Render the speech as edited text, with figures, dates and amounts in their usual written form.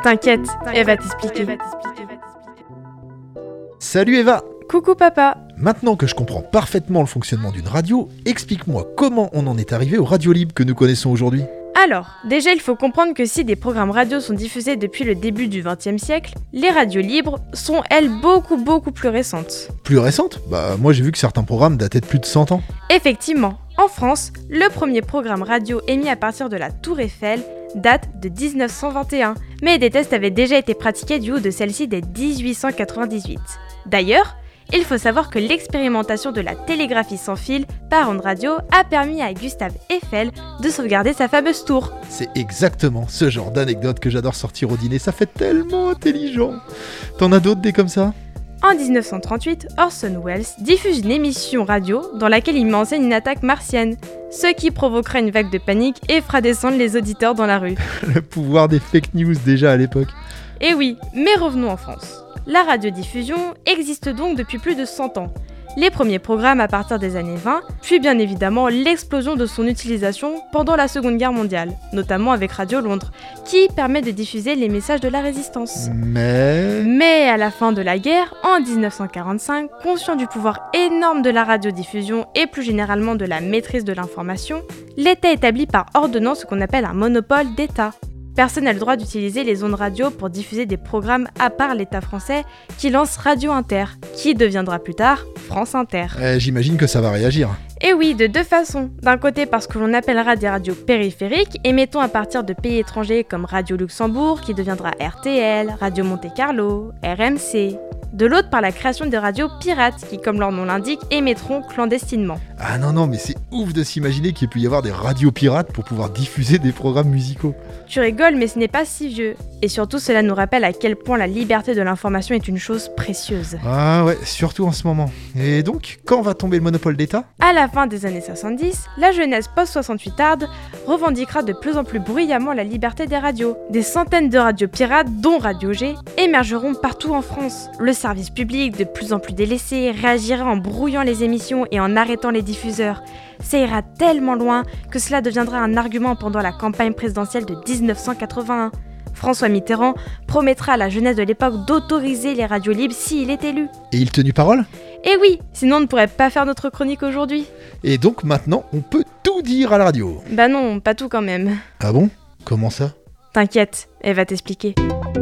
T'inquiète, elle va t'expliquer. Salut Eva! Coucou papa. Maintenant que je comprends parfaitement le fonctionnement d'une radio, explique-moi comment on en est arrivé aux radios libres que nous connaissons aujourd'hui. Alors, déjà il faut comprendre que si des programmes radio sont diffusés depuis le début du XXe siècle, les radios libres sont elles beaucoup plus récentes. Plus récente? Bah moi j'ai vu que certains programmes dataient de plus de 100 ans. Effectivement, en France, le premier programme radio émis à partir de la Tour Eiffel date de 1921, mais des tests avaient déjà été pratiqués du haut de celle-ci dès 1898. D'ailleurs, il faut savoir que l'expérimentation de la télégraphie sans fil par ondes radio a permis à Gustave Eiffel de sauvegarder sa fameuse tour. C'est exactement ce genre d'anecdote que j'adore sortir au dîner, ça fait tellement intelligent. T'en as d'autres des comme ça? En 1938, Orson Welles diffuse une émission radio dans laquelle il m'enseigne une attaque martienne, ce qui provoquera une vague de panique et fera descendre les auditeurs dans la rue. Le pouvoir des fake news déjà à l'époque. Et oui, mais revenons en France. La radiodiffusion existe donc depuis plus de 100 ans. Les premiers programmes à partir des années 20, puis bien évidemment l'explosion de son utilisation pendant la Seconde Guerre mondiale, notamment avec Radio Londres, qui permet de diffuser les messages de la résistance. Mais à la fin de la guerre, en 1945, conscient du pouvoir énorme de la radiodiffusion et plus généralement de la maîtrise de l'information, l'État établit par ordonnance ce qu'on appelle un monopole d'État. Personne n'a le droit d'utiliser les ondes radio pour diffuser des programmes à part l'État français qui lance Radio Inter, qui deviendra plus tard France Inter. J'imagine que ça va réagir. Et oui, de deux façons. D'un côté parce que l'on appellera des radios périphériques, émettant à partir de pays étrangers comme Radio Luxembourg, qui deviendra RTL, Radio Monte Carlo, RMC. De l'autre par la création des radios pirates, qui comme leur nom l'indique, émettront clandestinement. Ah non, mais c'est ouf de s'imaginer qu'il peut y avoir des radios pirates pour pouvoir diffuser des programmes musicaux. Tu rigoles, mais ce n'est pas si vieux. Et surtout, cela nous rappelle à quel point la liberté de l'information est une chose précieuse. Ah ouais, surtout en ce moment. Et donc, quand va tomber le monopole d'État ? À la fin des années 70, la jeunesse post-68 arde revendiquera de plus en plus bruyamment la liberté des radios. Des centaines de radios pirates, dont Radio G, émergeront partout en France. Le service public, de plus en plus délaissé, réagira en brouillant les émissions et en arrêtant les diffuseurs. Ça ira tellement loin que cela deviendra un argument pendant la campagne présidentielle de 1981. François Mitterrand promettra à la jeunesse de l'époque d'autoriser les radios libres s'il est élu. Et il tenu parole ? Eh oui, sinon on ne pourrait pas faire notre chronique aujourd'hui. Et donc maintenant, on peut tout dire à la radio ? Bah non, pas tout quand même. Ah bon ? Comment ça ? T'inquiète, elle va t'expliquer.